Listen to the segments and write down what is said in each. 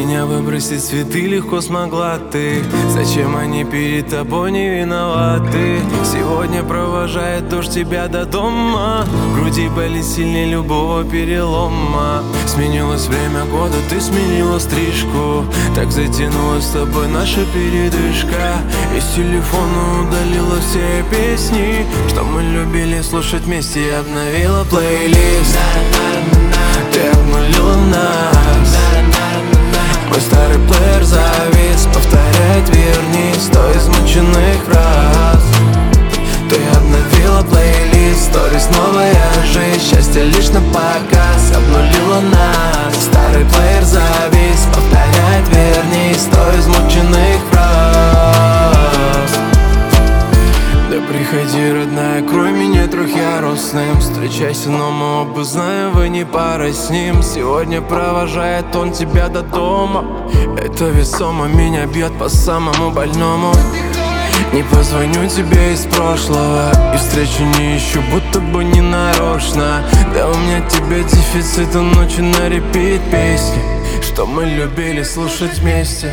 меня выбросить цветы легко смогла ты. Зачем они перед тобой не виноваты? Сегодня провожает дождь тебя до дома. В груди болит сильнее любого перелома. Сменилось время года, ты сменила стрижку. Так затянулась с тобой наша передышка. Из телефона удалила все песни, что мы любили слушать вместе. И обновила плейлист. Ты обнулила нас. Мой старый плеер завис, повторяет верни 100 измученных фраз. Ты обновила плейлист, сторис, новая жизнь. Счастье лишь на показ, обнулила нас. Старый плеер завис, повторяет верни 100 измученных фраз. Да приходи, родная, крой меня трехъярусным. Встречайся, но мы оба знаем, вы не пара с ним. Сегодня провожает он тебя до дома. Это весомо меня бьет по самому больному. Не позвоню тебе из прошлого и встречу не ищу, будто бы не нарочно. Да у меня тебе дефицит, ночью на репит песни, что мы любили слушать вместе.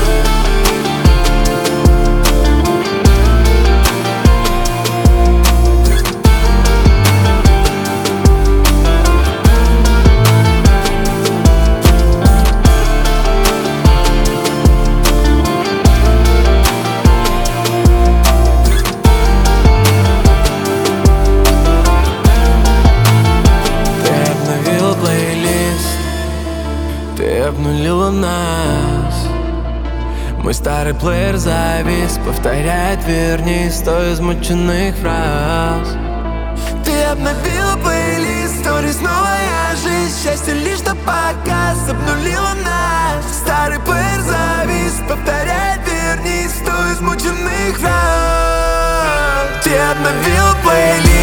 Ты обнулила нас. Мой старый плеер завис, повторяет верни 100 измученных фраз. Ты обновила плейлист, сторис, новая жизнь. Счастье лишь на показ, обнулила нас. Старый плеер завис, повторяет верни 100 измученных фраз. Ты обновила плейлист.